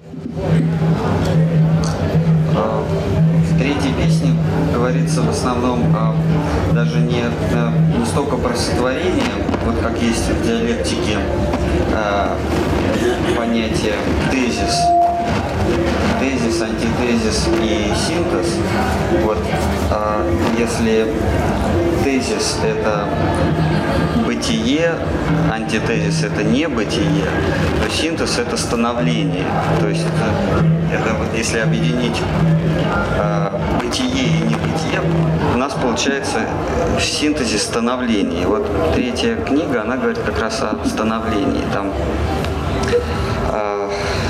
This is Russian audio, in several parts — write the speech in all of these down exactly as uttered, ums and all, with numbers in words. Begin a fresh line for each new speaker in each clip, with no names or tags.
В третьей песне говорится в основном а, даже не, а, не столько про сотворение, вот как есть в диалектике а, понятие тезис, тезис, антитезис и синтез. Вот, а, если тезис – это бытие, антитезис – это не бытие, то синтез – это становление. То есть это, это вот если объединить э, бытие и небытие, у нас получается в синтезе становление. Вот третья книга, она говорит как раз о становлении. Там э,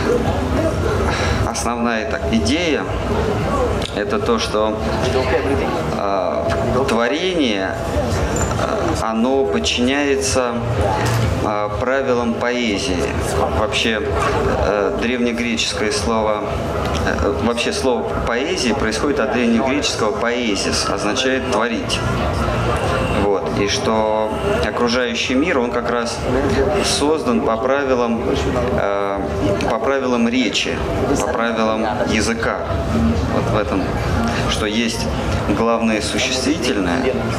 основная так, идея – это то, что э, творение оно подчиняется э, правилам поэзии. Вообще э, древнегреческое слово, э, вообще слово поэзии происходит от древнегреческого поэзис, означает творить. Вот. И что окружающий мир, он как раз создан по правилам, э, по правилам речи, по правилам языка. Вот в этом, что есть главное существительное,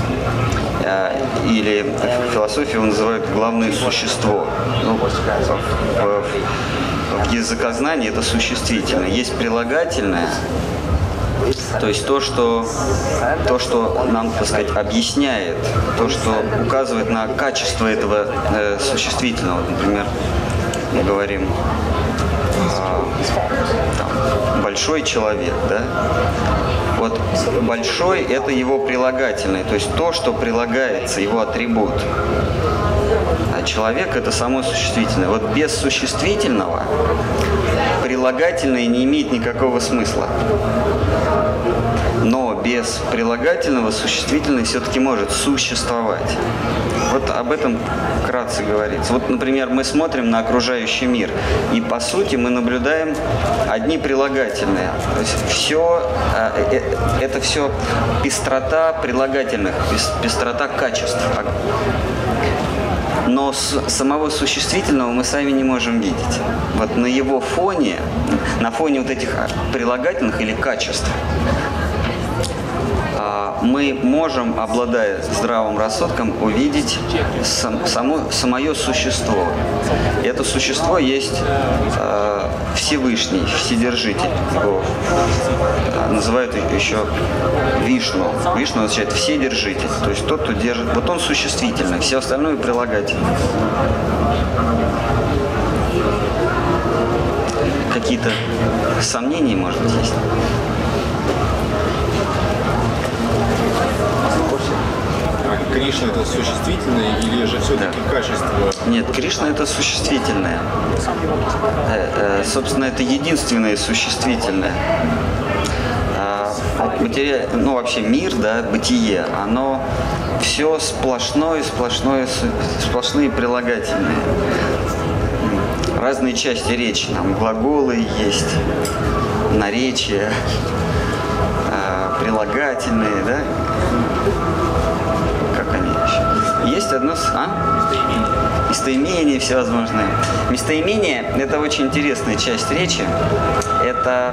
или в философии его называют главное существо. Ну, в, в, в языкознании это существительное. Есть прилагательное, то есть то, что, то, что нам, так сказать, объясняет, то, что указывает на качество этого э, существительного. Например, мы говорим э, там, большой человек, да? Вот большой – это его прилагательное, то есть то, что прилагается, его атрибут. А человек – это само существительное. Вот без существительного прилагательное не имеет никакого смысла. Но без прилагательного существительное все-таки может существовать. Вот об этом вкратце говорится. Вот, например, мы смотрим на окружающий мир, и по сути мы наблюдаем одни прилагательные. То есть все, это все пестрота прилагательных, пестрота качеств. Но с самого существительного мы сами не можем видеть. Вот на его фоне, на фоне вот этих прилагательных или качеств, мы можем, обладая здравым рассудком, увидеть сам, само, самое существо. И это существо есть э, Всевышний, Вседержитель. Его э, называют еще Вишну. Вишну означает Вседержитель. То есть тот, кто держит. Вот он существительный, все остальное прилагательное. Какие-то сомнения, может быть, есть?
Кришна это существительное или же все-таки да. Качество?
Нет, Кришна это существительное. Э, э, собственно, это единственное существительное. Э, материал, ну вообще мир, да, бытие, оно все сплошное, сплошное, сплошные прилагательные. Разные части речи, там глаголы есть, наречия, э, прилагательные, да? Как они еще? Есть одно... А? Местоимения всевозможные. Местоимение – это очень интересная часть речи. Это,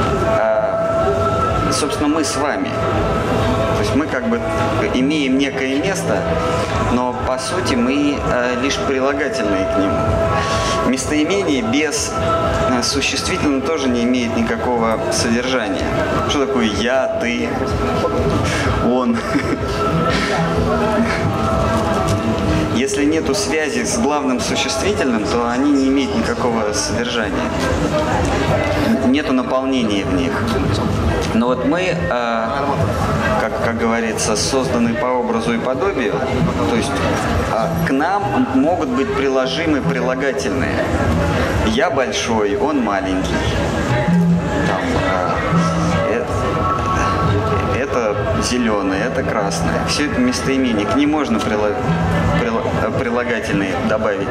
э, собственно, мы с вами. То есть мы как бы имеем некое место, но по сути мы э, лишь прилагательные к нему. Местоимение без э, существительного тоже не имеет никакого содержания. Что такое я, ты, он? Если нету связи с главным существительным, то они не имеют никакого содержания. Нету наполнения в них. Но вот мы, э, как, как говорится, созданы по образу и подобию, то есть э, к нам могут быть приложимы прилагательные. Я большой, он маленький. Там, э, это, это зеленое, это красное. Все это местоимение. К ним можно прилаг, прилаг, прилагательные добавить.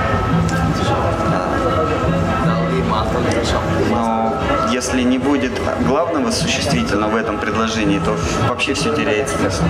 Но если не будет главного существительного в этом предложении, то вообще все теряет смысл.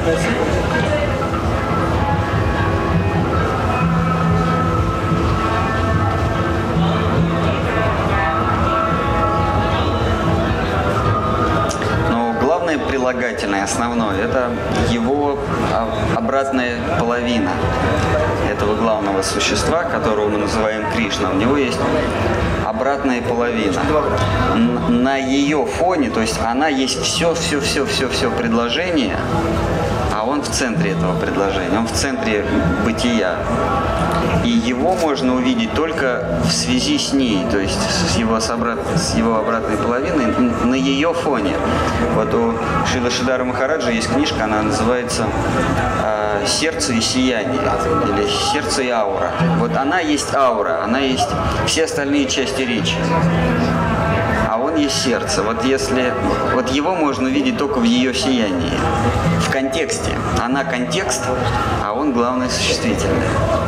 Прилагательное основное – это его обратная половина этого главного существа, которого мы называем Кришна. У него есть обратная половина. На ее фоне, то есть она есть все, все, все, все, все предложение, а он в центре этого предложения, он в центре бытия. И его можно увидеть только в связи с ней, то есть с его, с обрат, с его обратной половиной, на ее фоне. Вот у Шрила Шридхара Махараджа есть книжка, она называется э, «Сердце и сияние» или «Сердце и аура». Вот она есть аура, она есть все остальные части речи. А он есть сердце. Вот если вот его можно увидеть только в ее сиянии, в контексте. Она контекст, а он главное существительное.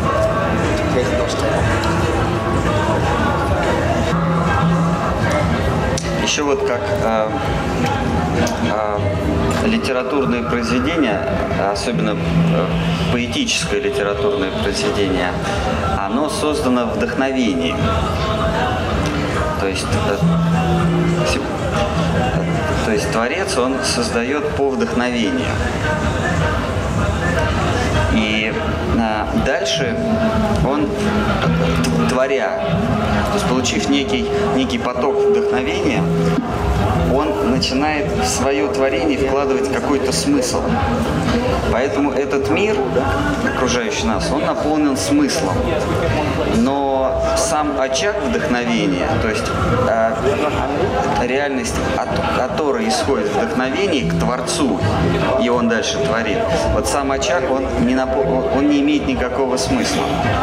Еще вот как э, э, литературные произведения, особенно э, поэтическое литературное произведение, оно создано вдохновением. То есть, э, то есть творец, он создает по вдохновению. И а, дальше он, творя, то есть получив некий, некий поток вдохновения, он начинает в свое творение вкладывать какой-то смысл. Поэтому этот мир, окружающий нас, он наполнен смыслом. Но сам очаг вдохновения, то есть э, реальность, от которой исходит вдохновение к Творцу, и он дальше творит, вот сам очаг, он не, напо- он не имеет никакого смысла.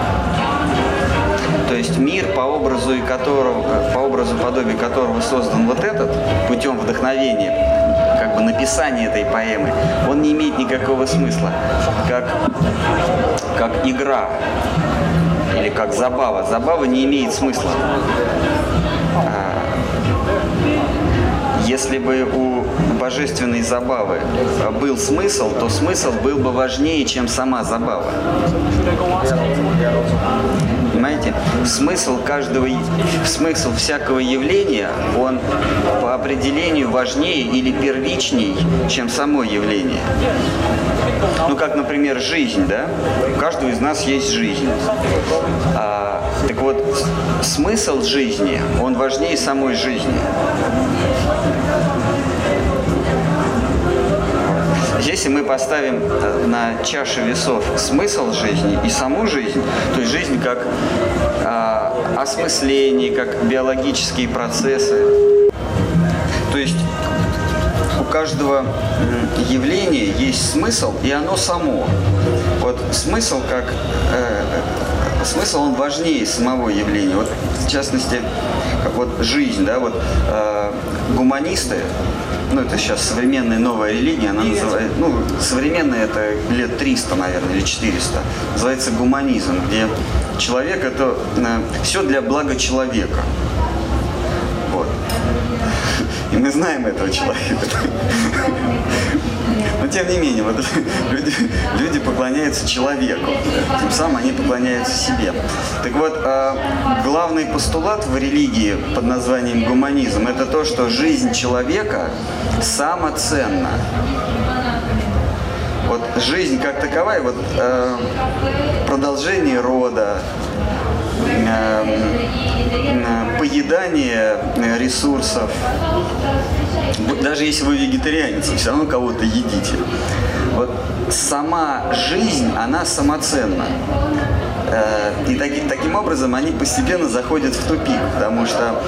То есть мир, по образу, и которого, по образу подобию которого создан вот этот, путем вдохновения, как бы написания этой поэмы, он не имеет никакого смысла, как, как игра или как забава. Забава не имеет смысла. Если бы у божественной забавы был смысл, то смысл был бы важнее, чем сама забава. Понимаете? Смысл каждого, смысл всякого явления, он по определению важнее или первичней, чем само явление. Ну, как, например, жизнь, да? У каждого из нас есть жизнь. А, так вот, смысл жизни, он важнее самой жизни. Если мы поставим на чашу весов смысл жизни и саму жизнь, то есть жизнь как э, осмысление, как биологические процессы, то есть у каждого явления есть смысл, и оно само. Вот смысл как э, смысл, он важнее самого явления. Вот в частности, как вот жизнь, да, вот э, гуманисты. Ну, это сейчас современная новая религия, она называется, ну, современная это лет триста, наверное, или четыреста. Называется гуманизм, где человек это э, все для блага человека. Вот. И мы знаем этого человека. Но тем не менее, вот люди, люди поклоняются человеку, тем самым они поклоняются себе. Так вот, главный постулат в религии под названием гуманизм – это то, что жизнь человека самоценна. Вот жизнь как таковая, вот продолжение рода, поедание ресурсов. Даже если вы вегетарианец, вы все равно кого-то едите. Вот сама жизнь, она самоценна. И таки, таким образом они постепенно заходят в тупик, потому что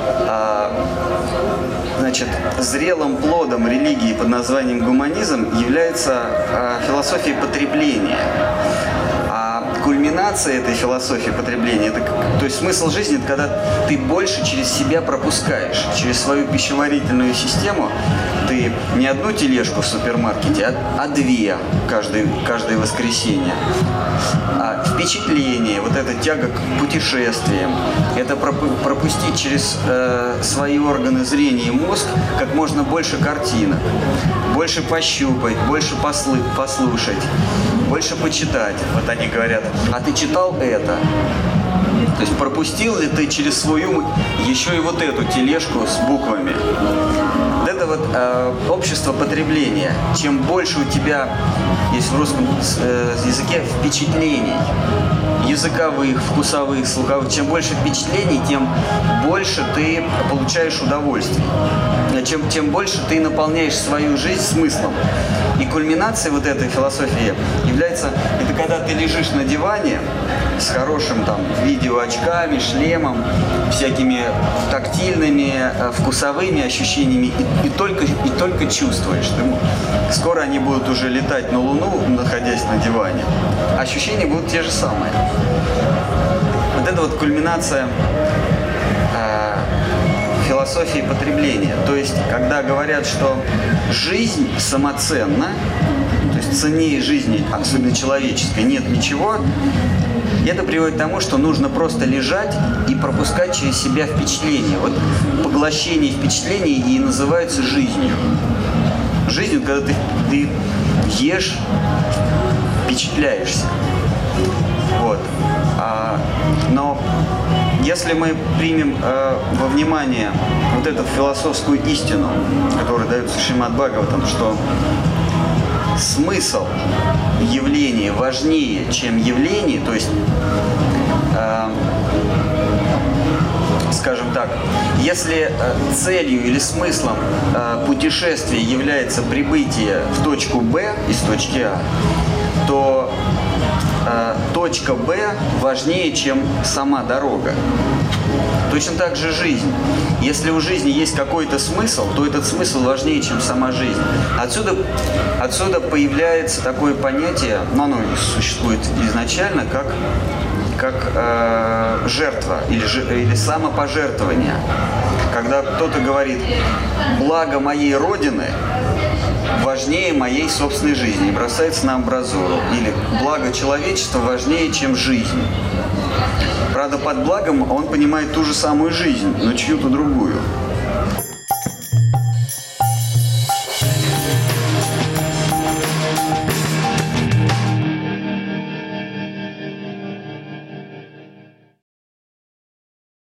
значит, зрелым плодом религии под названием гуманизм является философия потребления. кульминация этой философии потребления, это, то есть смысл жизни, это когда ты больше через себя пропускаешь, через свою пищеварительную систему. Ты не одну тележку в супермаркете, а, а две каждое, каждое воскресенье. А впечатление, вот эта тяга к путешествиям, это пропустить через э, свои органы зрения и мозг как можно больше картинок, больше пощупать, больше послы, послушать, больше почитать. Вот они говорят, а ты читал это? То есть пропустил ли ты через свой ум еще и вот эту тележку с буквами? Вот это вот э, общество потребления. Чем больше у тебя есть в русском э, языке впечатлений, языковых, вкусовых, слуховых, чем больше впечатлений, тем больше ты получаешь удовольствие. Чем, тем больше ты наполняешь свою жизнь смыслом. И кульминацией вот этой философии является, это когда ты лежишь на диване с хорошим там видеоочками, шлемом, всякими тактильными, вкусовыми ощущениями и, и, только, и только чувствуешь. Ты, скоро они будут уже летать на Луну, находясь на диване. Ощущения будут те же самые. Вот это вот кульминация э, философии потребления. То есть, когда говорят, что жизнь самоценна, то есть ценнее жизни, особенно человеческой, нет ничего, это приводит к тому, что нужно просто лежать и пропускать через себя впечатления. Вот поглощение впечатлений и называется жизнью. Жизнью, когда ты, ты ешь, впечатляешься. Вот. А, но если мы примем э, во внимание вот эту философскую истину, которая дается Шримад Бхагаватам, что смысл явления важнее, чем явление, то есть, э, скажем так, если э, целью или смыслом э, путешествия является прибытие в точку Б из точки А, то э, точка Б важнее, чем сама дорога. Точно так же жизнь. Если у жизни есть какой-то смысл, то этот смысл важнее, чем сама жизнь. Отсюда, отсюда появляется такое понятие, но оно существует изначально, как, как э, жертва или, или самопожертвование. Когда кто-то говорит, благо моей Родины важнее моей собственной жизни и бросается на амбразуру. Или благо человечества важнее, чем жизнь. Правда, под благом он понимает ту же самую жизнь, но чью-то другую.